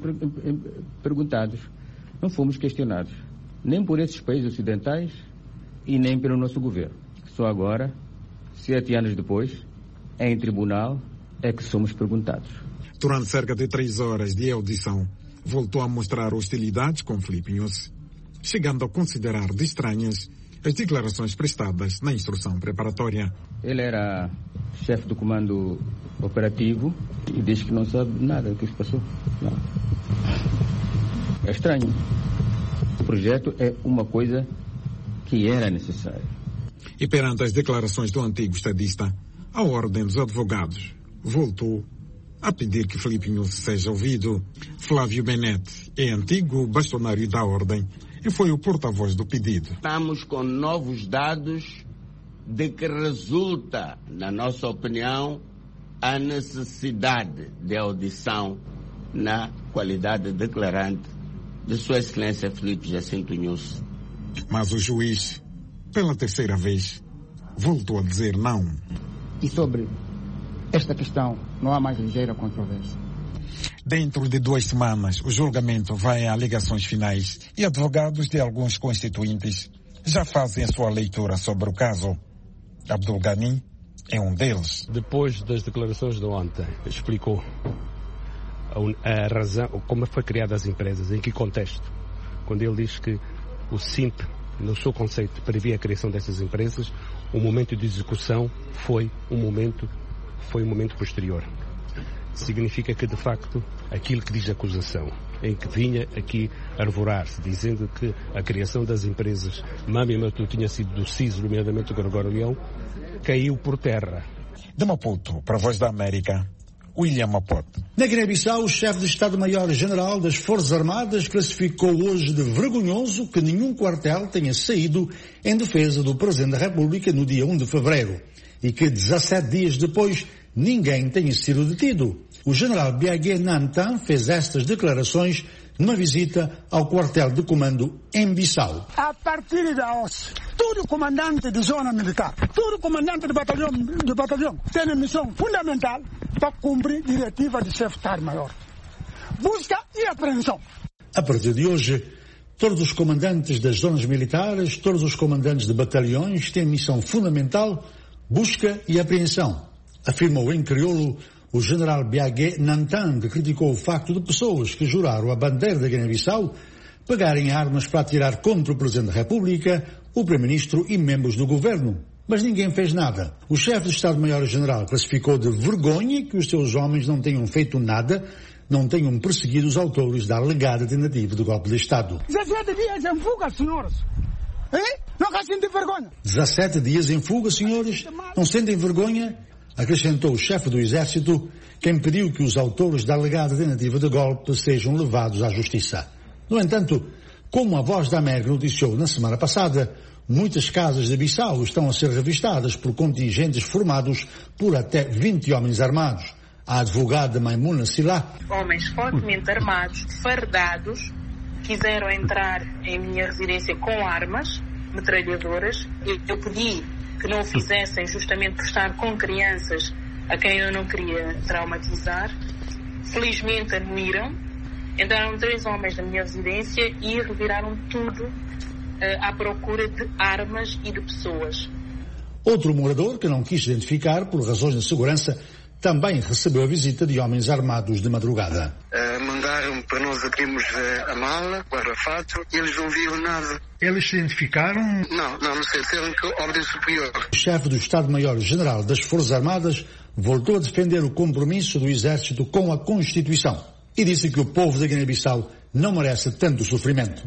perguntados, não fomos questionados, nem por esses países ocidentais e nem pelo nosso governo. Só agora, 7 anos depois, em tribunal, é que somos perguntados. Durante cerca de 3 horas de audição, voltou a mostrar hostilidades com Filipe Nyusi, chegando a considerar de estranhas as declarações prestadas na instrução preparatória. Ele era chefe do comando operativo e diz que não sabe nada do que se passou. Não. É estranho. O projeto é uma coisa que era necessária. E perante as declarações do antigo estadista, a Ordem dos Advogados voltou a pedir que Filipe Nyusi seja ouvido. Flávio Benete é antigo bastonário da Ordem e foi o porta-voz do pedido. Estamos com novos dados de que resulta, na nossa opinião, a necessidade de audição na qualidade declarante de Sua Excelência Filipe Jacinto Nyusi. Mas o juiz, pela terceira vez, voltou a dizer não. E sobre esta questão, não há mais ligeira controvérsia. Dentro de 2 semanas, o julgamento vai a alegações finais e advogados de alguns constituintes já fazem a sua leitura sobre o caso. Abdul Ghani é um deles. Depois das declarações de ontem, explicou a razão, como foi criada as empresas, em que contexto. Quando ele diz que o SIMP, no seu conceito, previa a criação dessas empresas, o momento de execução foi um momento posterior. Significa que, de facto, aquilo que diz a acusação, em que vinha aqui arvorar-se, dizendo que a criação das empresas Mami Matu tinha sido do CIS, nomeadamente o Gregório Leão, caiu por terra. De Maputo, para a Voz da América, William Apote. Na Guiné-Bissau, o chefe de Estado-Maior-General das Forças Armadas classificou hoje de vergonhoso que nenhum quartel tenha saído em defesa do Presidente da República no dia 1 de fevereiro e que 17 dias depois ninguém tenha sido detido. O general Biagué Nantan fez estas declarações numa visita ao quartel de comando em Bissau. A partir da hoje, Todo comandante de zona militar, todo comandante de batalhão tem a missão fundamental para cumprir a diretiva de chefe de Estado-Maior. Busca e apreensão. A partir de hoje, todos os comandantes das zonas militares, todos os comandantes de batalhões têm missão fundamental, busca e apreensão, afirmou em crioulo o general Biagé Nantan, que criticou o facto de pessoas que juraram a bandeira da Guiné-Bissau pegarem armas para atirar contra o Presidente da República, o Primeiro-Ministro e membros do governo. Mas ninguém fez nada. O chefe do Estado-Maior-General classificou de vergonha que os seus homens não tenham feito nada, não tenham perseguido os autores da alegada tentativa de golpe de Estado. 17 dias em fuga, senhores. Não sentem vergonha. 17 dias em fuga, senhores? Não sentem vergonha? Acrescentou o chefe do Exército, quem pediu que os autores da alegada tentativa de golpe sejam levados à justiça. No entanto, como a Voz da América noticiou na semana passada, muitas casas de Bissau estão a ser revistadas por contingentes formados por até 20 homens armados. A advogada Maimuna Silá. Homens fortemente armados, fardados, quiseram entrar em minha residência com armas, metralhadoras. Eu pedi que não o fizessem justamente por estar com crianças a quem eu não queria traumatizar. Felizmente anuíram. Entraram 3 homens na minha residência e reviraram tudo à procura de armas e de pessoas. Outro morador, que não quis identificar por razões de segurança, também recebeu a visita de homens armados de madrugada. Mandaram para nós abrirmos a mala, o arrafato, e eles não viram nada. Eles se identificaram? Não sei, disseram que ordem superior. O chefe do Estado-Maior-General das Forças Armadas voltou a defender o compromisso do Exército com a Constituição e disse que o povo da Guiné-Bissau não merece tanto sofrimento.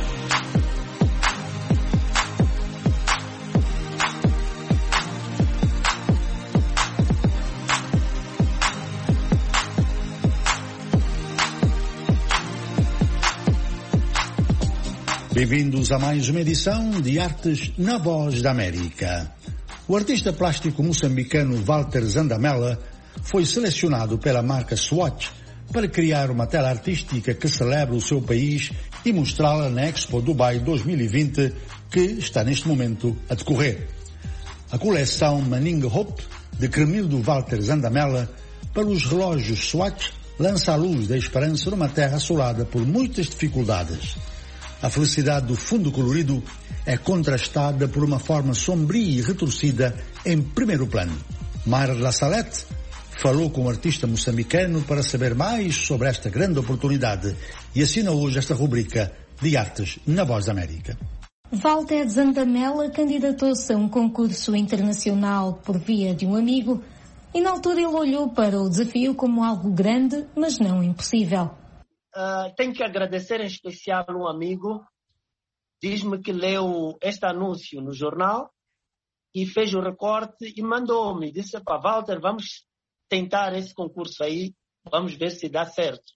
Bem-vindos a mais uma edição de Artes na Voz da América. O artista plástico moçambicano Walter Zandamela foi selecionado pela marca Swatch para criar uma tela artística que celebra o seu país e mostrá-la na Expo Dubai 2020, que está neste momento a decorrer. A coleção Manning Hope, de Cremildo Walter Zandamela, para os relógios Swatch, lança a luz da esperança numa terra assolada por muitas dificuldades. A felicidade do fundo colorido é contrastada por uma forma sombria e retorcida em primeiro plano. Mayra La Salette falou com o artista moçambicano para saber mais sobre esta grande oportunidade e assina hoje esta rubrica de Artes na Voz da América. Walter Zandamela candidatou-se a um concurso internacional por via de um amigo e na altura ele olhou para o desafio como algo grande, mas não impossível. Tenho que agradecer em especial um amigo, diz-me que leu este anúncio no jornal e fez o recorte e mandou-me, disse, Walter, vamos tentar esse concurso aí, vamos ver se dá certo.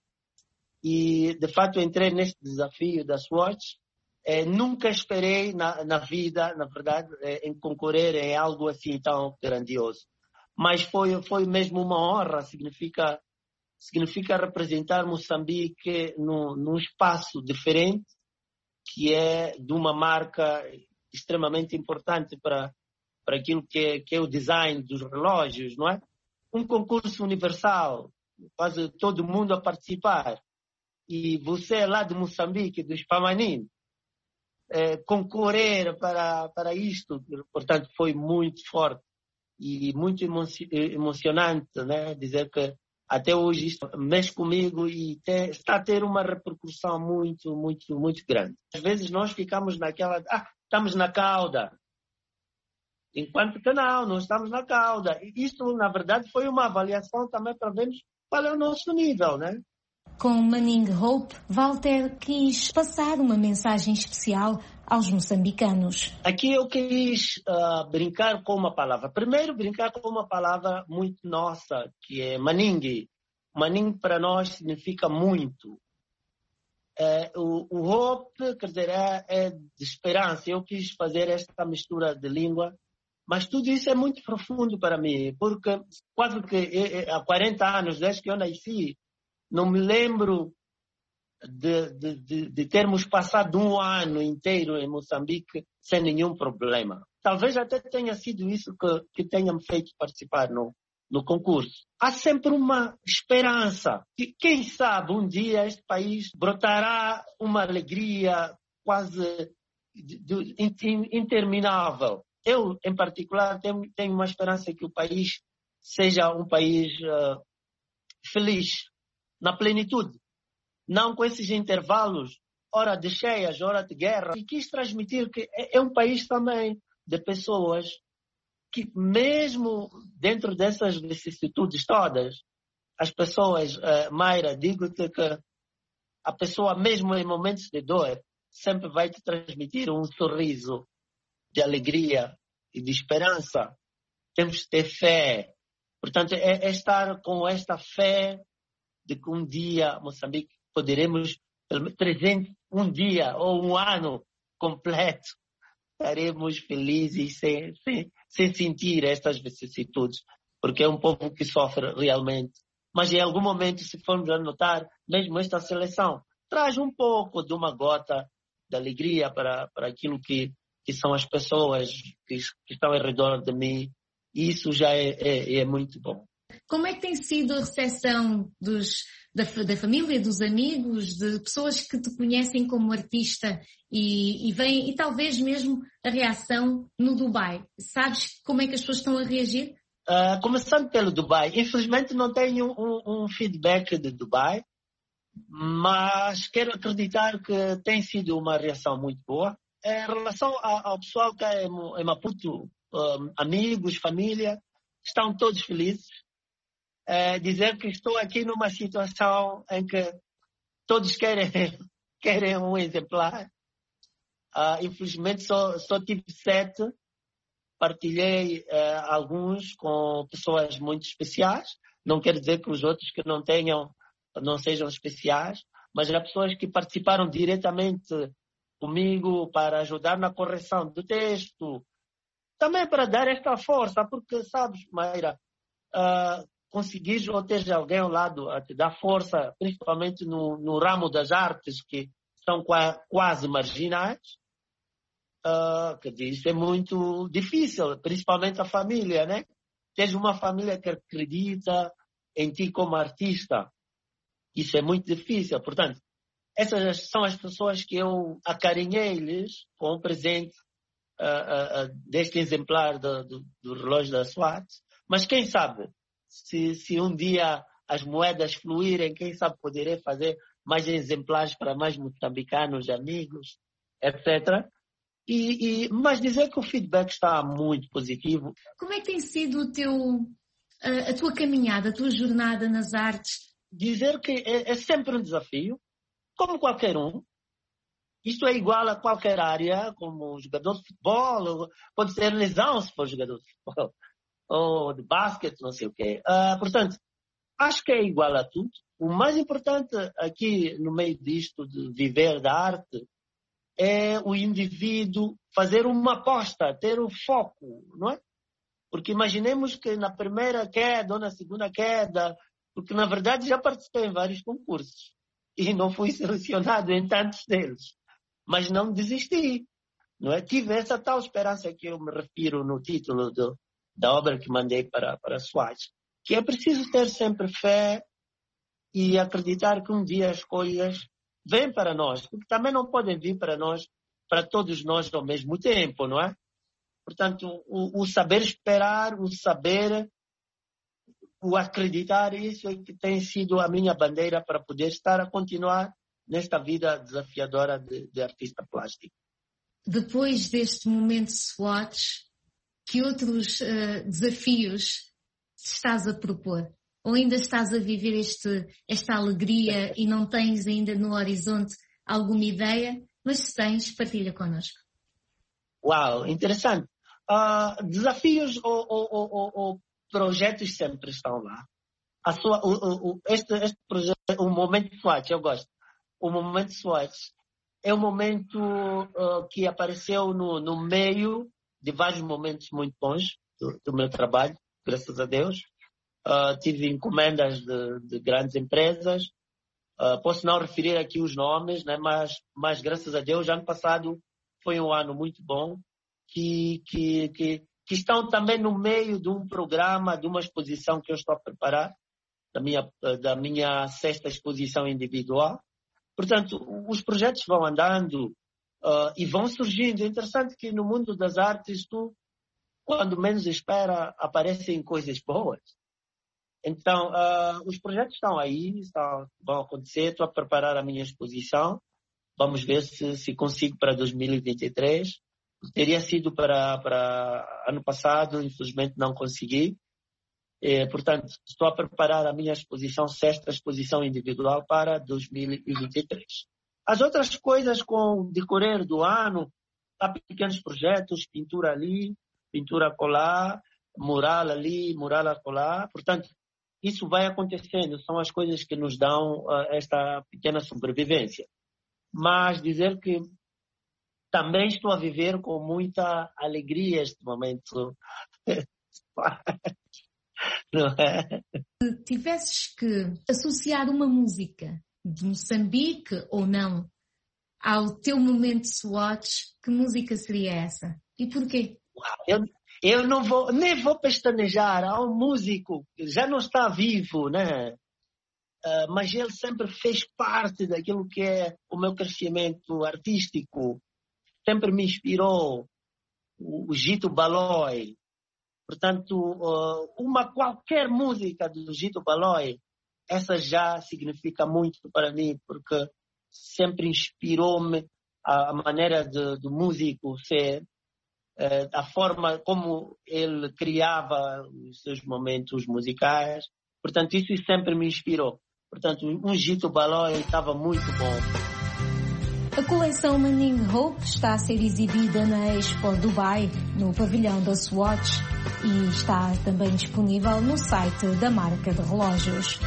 E, de fato, entrei neste desafio da Swatch. Nunca esperei na vida, na verdade, em concorrer em algo assim tão grandioso. Mas foi mesmo uma honra, significa representar Moçambique num espaço diferente, que é de uma marca extremamente importante para aquilo que é o design dos relógios, não é? Um concurso universal, quase todo mundo a participar. E você lá de Moçambique, do Spamanin, concorrer para isto, portanto, foi muito forte e muito emocionante, né? Dizer que até hoje isto mexe comigo e está a ter uma repercussão muito, muito, muito grande. Às vezes nós ficamos naquela, estamos na cauda. Enquanto que não estamos na cauda. E isto, na verdade, foi uma avaliação também para vermos qual é o nosso nível, né? Com Manning Hope, Walter quis passar uma mensagem especial aos moçambicanos. Aqui eu quis brincar com uma palavra. Primeiro, brincar com uma palavra muito nossa, que é Manning. Manning para nós significa muito. O Hope, quer dizer, é de esperança. Eu quis fazer esta mistura de língua, mas tudo isso é muito profundo para mim, porque quase que há 40 anos, desde que eu nasci, não me lembro de termos passado um ano inteiro em Moçambique sem nenhum problema. Talvez até tenha sido isso que tenha me feito participar no concurso. Há sempre uma esperança que, quem sabe, um dia este país brotará uma alegria quase interminável. Eu, em particular, tenho uma esperança que o país seja um país feliz, na plenitude. Não com esses intervalos, hora de cheias, hora de guerra. E quis transmitir que é um país também de pessoas que, mesmo dentro dessas vicissitudes todas, as pessoas, Mayra, digo-te que a pessoa, mesmo em momentos de dor, sempre vai te transmitir um sorriso de alegria e de esperança. Temos que ter fé. Portanto, é estar com esta fé de que um dia Moçambique poderemos, um dia ou um ano completo, estaremos felizes sem sentir estas vicissitudes, porque é um povo que sofre realmente. Mas em algum momento, se formos a notar, mesmo esta seleção traz um pouco de uma gota de alegria para aquilo que são as pessoas que estão ao redor de mim. E isso já é muito bom. Como é que tem sido a recepção da família, dos amigos, de pessoas que te conhecem como artista e talvez mesmo a reação no Dubai? Sabes como é que as pessoas estão a reagir? Começando pelo Dubai, infelizmente não tenho um feedback de Dubai, mas quero acreditar que tem sido uma reação muito boa. Em relação ao pessoal que é em Maputo, amigos, família, estão todos felizes. Dizer que estou aqui numa situação em que todos querem um exemplar. Infelizmente só tive 7. Partilhei alguns com pessoas muito especiais. Não quer dizer que os outros que não sejam especiais, mas há pessoas que participaram diretamente comigo para ajudar na correção do texto. Também para dar esta força, porque, sabes, Mayra, conseguires ou teres alguém ao lado a te dar força, principalmente no ramo das artes, que são quase marginais, quer dizer, isso é muito difícil, principalmente a família, né? Tens uma família que acredita em ti como artista. Isso é muito difícil. Portanto, essas são as pessoas que eu acarinhei-lhes com o presente deste exemplar do relógio da SWAT. Mas quem sabe, se um dia as moedas fluírem, quem sabe poderei fazer mais exemplares para mais moçambicanos, amigos, etc. Mas dizer que o feedback está muito positivo. Como é que tem sido a tua caminhada, a tua jornada nas artes? Dizer que é sempre um desafio, como qualquer um. Isto é igual a qualquer área, como jogador de futebol, pode ser lesão se for jogador de futebol, ou de basquete, não sei o quê. Portanto, acho que é igual a tudo. O mais importante aqui no meio disto de viver da arte é o indivíduo fazer uma aposta, ter o foco, não é? Porque imaginemos que na primeira queda ou na segunda queda, porque na verdade já participei em vários concursos e não fui selecionado em tantos deles, mas não desisti, não é? Tive essa tal esperança que eu me refiro no título da obra que mandei para a SWAT, que é preciso ter sempre fé e acreditar que um dia as coisas vêm para nós, porque também não podem vir para nós, para todos nós ao mesmo tempo, não é? Portanto, o saber esperar, o acreditar, isso é que tem sido a minha bandeira para poder estar a continuar nesta vida desafiadora de artista plástico. Depois deste momento SWAT, que outros desafios estás a propor? Ou ainda estás a viver esta alegria e não tens ainda no horizonte alguma ideia? Mas se tens, partilha connosco. Uau, interessante. Desafios ou projetos sempre estão lá. Este projeto, o Momento SWAT, eu gosto. O Momento SWAT é um momento que apareceu no meio de vários momentos muito bons do meu trabalho, graças a Deus. Tive encomendas de grandes empresas, Posso não referir aqui os nomes, né? Mas graças a Deus, ano passado foi um ano muito bom, que estão também no meio de um programa, de uma exposição que eu estou a preparar, da minha 6ª exposição individual. Portanto, os projetos vão andando e vão surgindo. É interessante que no mundo das artes, quando menos espera, aparecem coisas boas. Então, os projetos estão aí, vão acontecer. Estou a preparar a minha exposição. Vamos ver se consigo para 2023. Teria sido para ano passado, infelizmente não consegui. Portanto, estou a preparar a minha exposição, 6ª exposição individual para 2023. As outras coisas com o decorrer do ano, há pequenos projetos, pintura ali, pintura acolá, mural ali, mural acolá. Portanto, isso vai acontecendo, são as coisas que nos dão esta pequena sobrevivência. Mas dizer que também estou a viver com muita alegria este momento. Não é? Se tivesses que associar uma música de Moçambique ou não ao teu momento Swatch, que música seria essa? E porquê? Eu nem vou pestanejar. Há um músico que já não está vivo, né? Mas ele sempre fez parte daquilo que é o meu crescimento artístico. Sempre me inspirou, o Gito Balói. Portanto, qualquer música do Gito Balói, essa já significa muito para mim, porque sempre inspirou-me a maneira do músico ser, a forma como ele criava os seus momentos musicais. Portanto, isso sempre me inspirou. Portanto, um Gito Balói estava muito bom. A coleção Manning Hope está a ser exibida na Expo Dubai, no pavilhão da Swatch, e está também disponível no site da marca de relógios.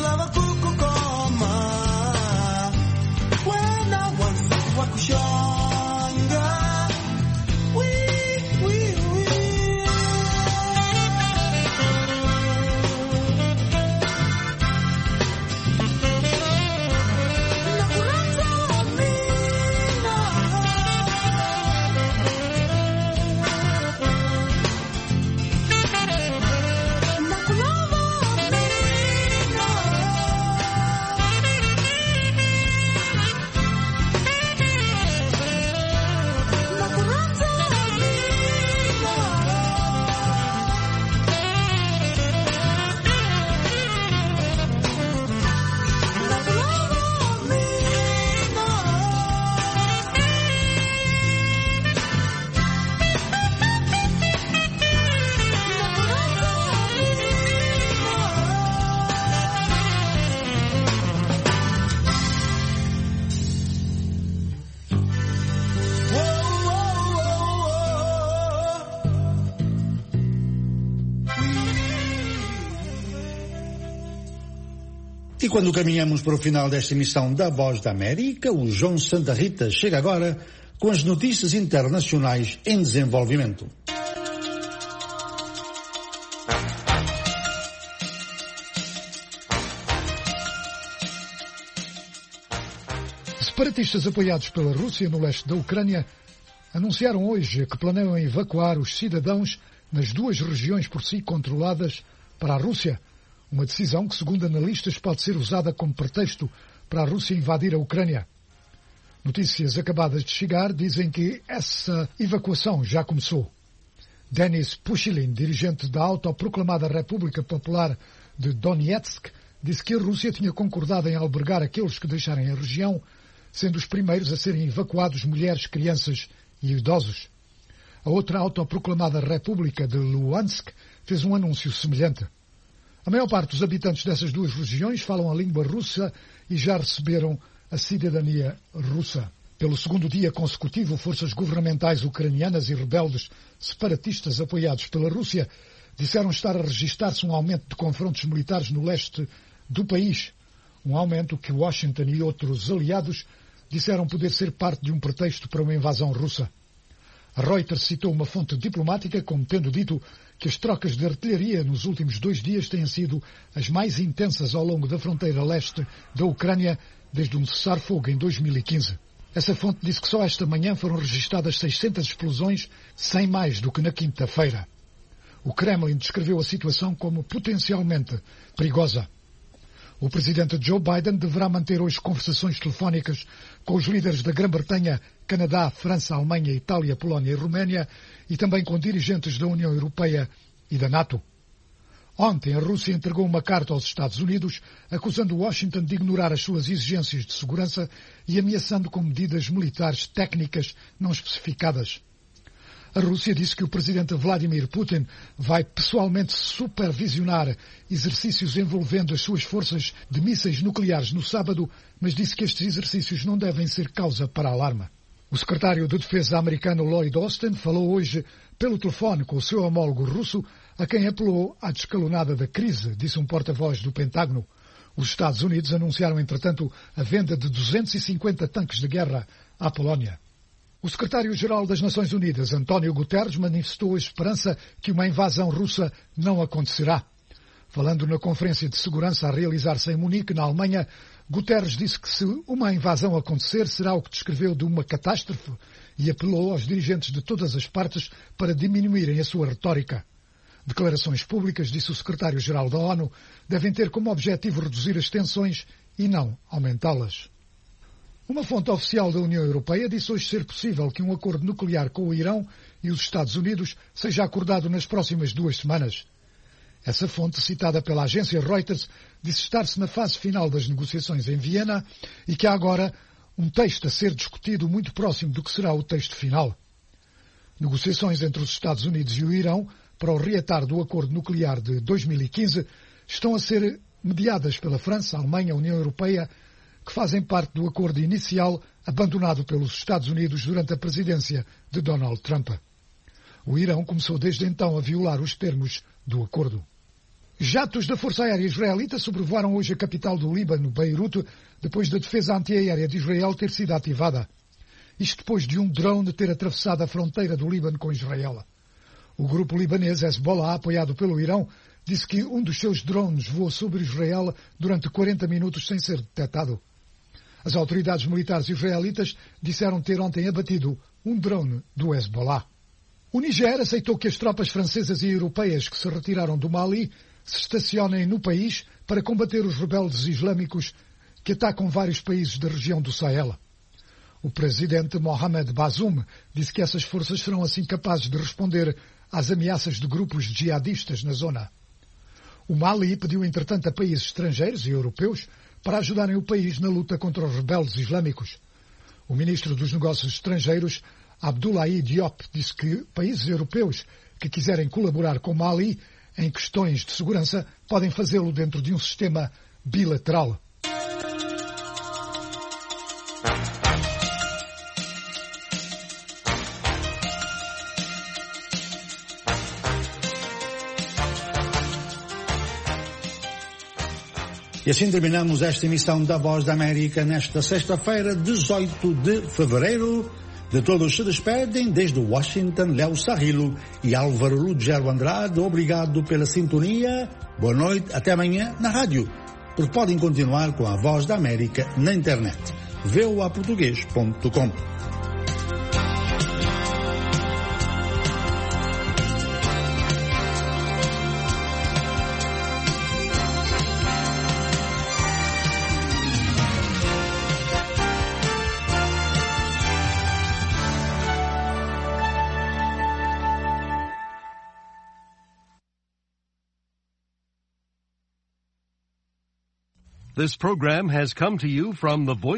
Sure. E quando caminhamos para o final desta emissão da Voz da América, o João Santa Rita chega agora com as notícias internacionais em desenvolvimento. Separatistas apoiados pela Rússia no leste da Ucrânia anunciaram hoje que planeiam evacuar os cidadãos nas duas regiões por si controladas para a Rússia, uma decisão que, segundo analistas, pode ser usada como pretexto para a Rússia invadir a Ucrânia. Notícias acabadas de chegar dizem que essa evacuação já começou. Denis Pushilin, dirigente da autoproclamada República Popular de Donetsk, disse que a Rússia tinha concordado em albergar aqueles que deixarem a região, sendo os primeiros a serem evacuados mulheres, crianças e idosos. A outra autoproclamada República de Luhansk fez um anúncio semelhante. A maior parte dos habitantes dessas duas regiões falam a língua russa e já receberam a cidadania russa. Pelo segundo dia consecutivo, forças governamentais ucranianas e rebeldes separatistas apoiados pela Rússia disseram estar a registrar-se um aumento de confrontos militares no leste do país, um aumento que Washington e outros aliados disseram poder ser parte de um pretexto para uma invasão russa. A Reuters citou uma fonte diplomática como tendo dito que as trocas de artilharia nos últimos 2 dias têm sido as mais intensas ao longo da fronteira leste da Ucrânia desde um cessar-fogo em 2015. Essa fonte disse que só esta manhã foram registadas 600 explosões, 100 mais do que na quinta-feira. O Kremlin descreveu a situação como potencialmente perigosa. O presidente Joe Biden deverá manter hoje conversações telefónicas com os líderes da Grã-Bretanha, Canadá, França, Alemanha, Itália, Polónia e Roménia e também com dirigentes da União Europeia e da NATO. Ontem, a Rússia entregou uma carta aos Estados Unidos acusando Washington de ignorar as suas exigências de segurança e ameaçando com medidas militares técnicas não especificadas. A Rússia disse que o presidente Vladimir Putin vai pessoalmente supervisionar exercícios envolvendo as suas forças de mísseis nucleares no sábado, mas disse que estes exercícios não devem ser causa para alarme. O secretário de Defesa americano Lloyd Austin falou hoje pelo telefone com o seu homólogo russo, a quem apelou à descalonada da crise, disse um porta-voz do Pentágono. Os Estados Unidos anunciaram, entretanto, a venda de 250 tanques de guerra à Polónia. O secretário-geral das Nações Unidas, António Guterres, manifestou a esperança que uma invasão russa não acontecerá. Falando na Conferência de Segurança a realizar-se em Munique, na Alemanha, Guterres disse que se uma invasão acontecer será o que descreveu de uma catástrofe e apelou aos dirigentes de todas as partes para diminuírem a sua retórica. Declarações públicas, disse o secretário-geral da ONU, devem ter como objetivo reduzir as tensões e não aumentá-las. Uma fonte oficial da União Europeia disse hoje ser possível que um acordo nuclear com o Irão e os Estados Unidos seja acordado nas próximas 2 semanas. Essa fonte, citada pela agência Reuters, disse estar-se na fase final das negociações em Viena e que há agora um texto a ser discutido muito próximo do que será o texto final. Negociações entre os Estados Unidos e o Irão para o reatar do acordo nuclear de 2015 estão a ser mediadas pela França, a Alemanha, a União Europeia, que fazem parte do acordo inicial abandonado pelos Estados Unidos durante a presidência de Donald Trump. O Irão começou desde então a violar os termos do acordo. Jatos da Força Aérea Israelita sobrevoaram hoje a capital do Líbano, Beirute, depois da defesa antiaérea de Israel ter sido ativada. Isto depois de um drone ter atravessado a fronteira do Líbano com Israel. O grupo libanês Hezbollah, apoiado pelo Irão, disse que um dos seus drones voou sobre Israel durante 40 minutos sem ser detectado. As autoridades militares israelitas disseram ter ontem abatido um drone do Hezbollah. O Niger aceitou que as tropas francesas e europeias que se retiraram do Mali se estacionem no país para combater os rebeldes islâmicos que atacam vários países da região do Sahel. O presidente Mohamed Bazoum disse que essas forças serão assim capazes de responder às ameaças de grupos jihadistas na zona. O Mali pediu, entretanto, a países estrangeiros e europeus para ajudarem o país na luta contra os rebeldes islâmicos. O ministro dos Negócios Estrangeiros, Abdoulaye Diop, disse que países europeus que quiserem colaborar com Mali em questões de segurança podem fazê-lo dentro de um sistema bilateral. E assim terminamos esta emissão da Voz da América nesta sexta-feira, 18 de fevereiro. De todos se despedem, desde Washington, Léo Sarrilo e Álvaro Lugero Andrade. Obrigado pela sintonia. Boa noite, até amanhã na rádio. Porque podem continuar com a Voz da América na internet. voaportugues.com. This program has come to you from the Voice